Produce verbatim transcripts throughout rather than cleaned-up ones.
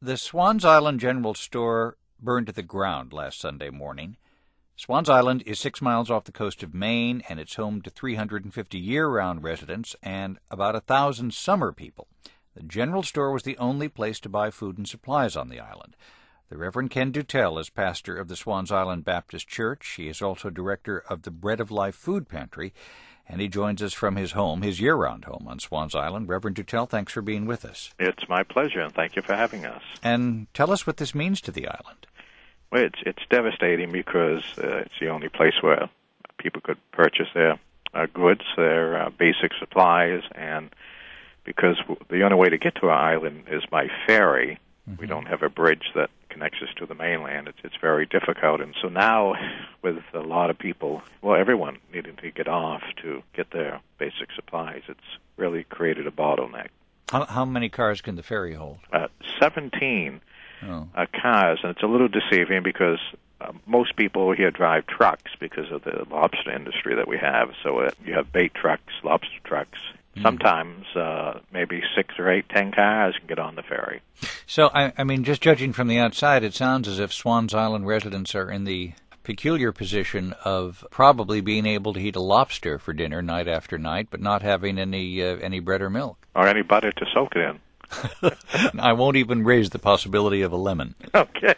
The Swans Island General Store burned to the ground last Sunday morning. Swans Island is six miles off the coast of Maine, and it's home to three hundred fifty year-round residents and about one thousand summer people. The general store was the only place to buy food and supplies on the island. The Reverend Ken Dutel is pastor of the Swans Island Baptist Church. He is also director of the Bread of Life Food Pantry, and he joins us from his home, his year-round home on Swans Island. Reverend Dutel, thanks for being with us. It's my pleasure, and thank you for having us. And tell us what this means to the island. Well, it's, it's devastating because uh, it's the only place where people could purchase their uh, goods, their uh, basic supplies, and because the only way to get to our island is by ferry. Mm-hmm. We don't have a bridge that connects us to the mainland. It's, it's very difficult. And so now, with a lot of people, well, everyone needing to get off to get their basic supplies, it's really created a bottleneck. How, how many cars can the ferry hold? Uh, seventeen oh. uh, cars, and it's a little deceiving because uh, most people here drive trucks because of the lobster industry that we have. So uh, you have bait trucks, lobster trucks. Sometimes uh, maybe six or eight, ten cars can get on the ferry. So, I, I mean, just judging from the outside, it sounds as if Swans Island residents are in the peculiar position of probably being able to eat a lobster for dinner night after night, but not having any uh, any bread or milk. Or any butter to soak it in. I won't even raise the possibility of a lemon. Okay.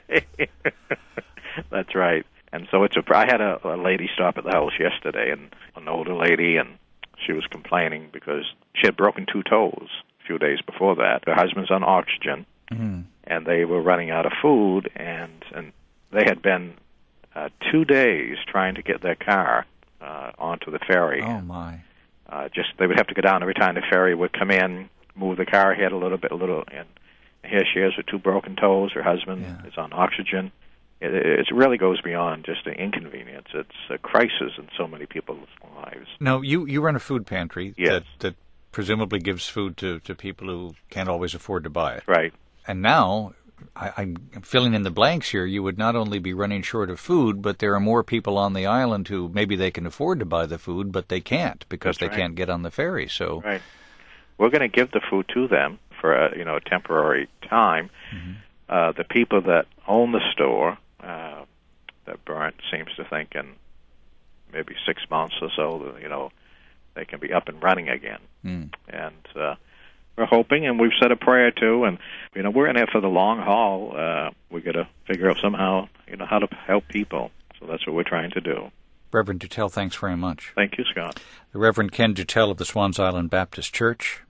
That's right. And so it's a, I had a, a lady stop at the house yesterday, and an older lady, and she was complaining because she had broken two toes a few days before that. Her husband's on oxygen, mm-hmm. and they were running out of food, and, and they had been uh, two days trying to get their car uh, onto the ferry. Oh, my. Uh, just they would have to go down every time the ferry would come in, move the car ahead a little bit, a little, and here she is with two broken toes. Her husband yeah. is on oxygen. It, it really goes beyond just an inconvenience. It's a crisis in so many people's lives. Now, you, you run a food pantry yes. that, that presumably gives food to, to people who can't always afford to buy it. Right. And now, I, I'm filling in the blanks here, you would not only be running short of food, but there are more people on the island who maybe they can afford to buy the food, but they can't because That's they right. can't get on the ferry. So, right. We're going to give the food to them for a, you know, a temporary time. Mm-hmm. Uh, the people that own the store, Uh, that Burnt seems to think in maybe six months or so, you know, they can be up and running again. Mm. And uh, we're hoping, and we've said a prayer too, and, you know, we're in there for the long haul. Uh, we got to figure out somehow, you know, how to help people. So that's what we're trying to do. Reverend Dutel, thanks very much. Thank you, Scott. The Reverend Ken Dutel of the Swans Island Baptist Church.